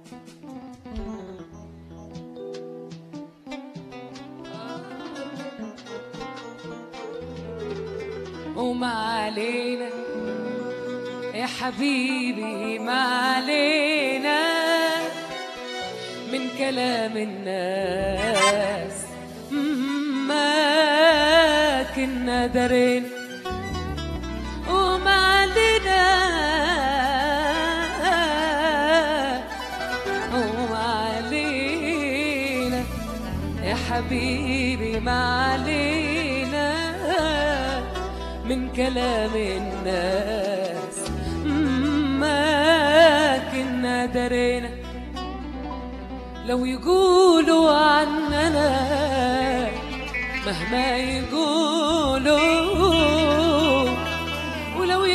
وما علينا يا حبيبي، ما علينا من كلام الناس، ما كنا درينا. وما علينا وما علينا يا حبيبي، ما علينا من كلام الناس، ما كنا درينا. لو يقولوا عننا مهما يقولوا، ولو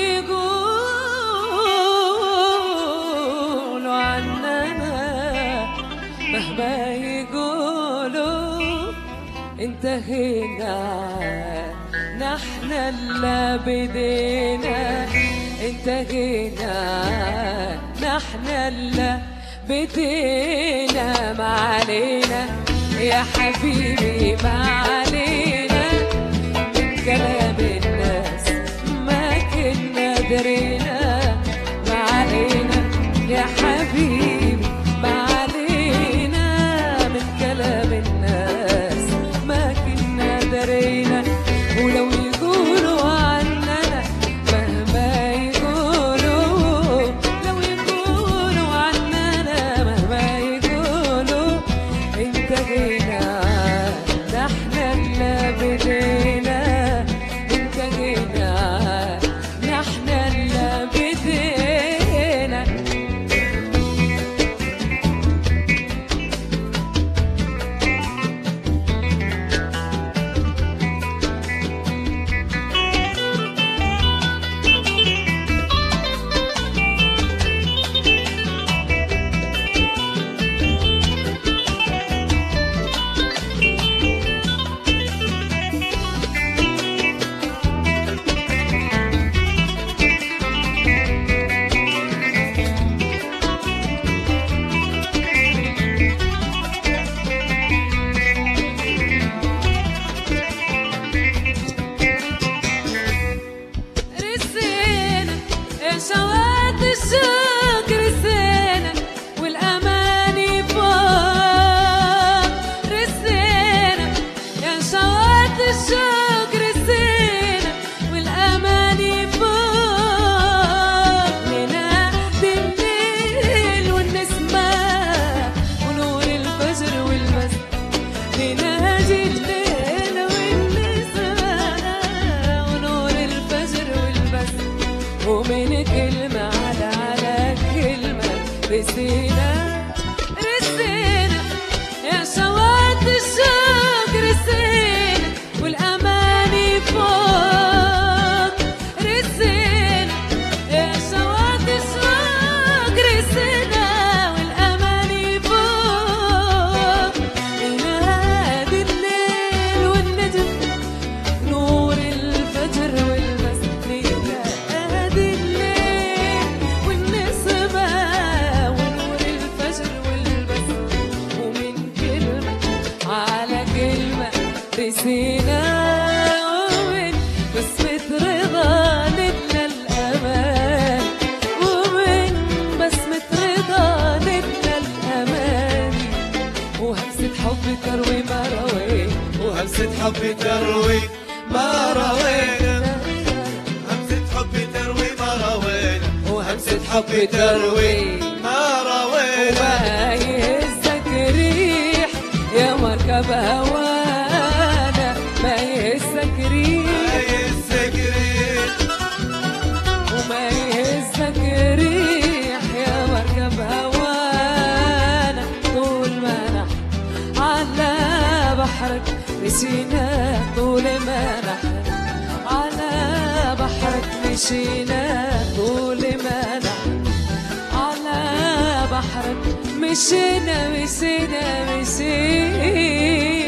يقولوا عننا مهما يقولوا، انتهينا نحن اللي بدينا، انتهينا نحن اللي بدينا. ما علينا يا حبيبي، ما علينا من كلام الناس، ما كنا درينا. ما علينا يا حبيبي، ما علينا من كلام الناس، ما كنا درينا. ولو يقولوا عننا مهما يقولوا، لو يقولوا عننا مهما يقولوا، انتهينا نحن اللي بدينا، انتهينا نحن اللي بدينا. شوات الشوق رسينا والأماني فوق، رسينا يا شوات الشوق رسينا والأماني فوق. ننادي الليل والنسمة ونور الفجر والمساء، ننادي الليل والنسمة ونور الفجر والمساء. ومن كلمة على كلمة رسينا، رسينا يا شوات الشوق رسينا والأماني فوق، رسينا يا شوات الشوق رسينا والأماني فوق. ننادي الليل والنجم نور الفجر والمساء، ننادي الليل والنسمة ونور الفجر والمساء. ومن كلمة على كلمة رسينا، ومن بسمة رضا نبنى الأمان، ومن بسمة رضا نبنى الأمان. وهمسة حب تروي ما روينا، وهمسة حب تروي ما روينا، همسة حب تروي ما روينا، وهمسة حب تروي ما روينا. وما يهزك ريح يا مركب هوانا، ما يهزك ريح، وما يهزك ريح يا مركب هوانا. طول ما نحن على بحرك مشينا، طول ما نحن على بحرك مشينا، طول ما نحن على بحرك مشينا، مشينا مشينا.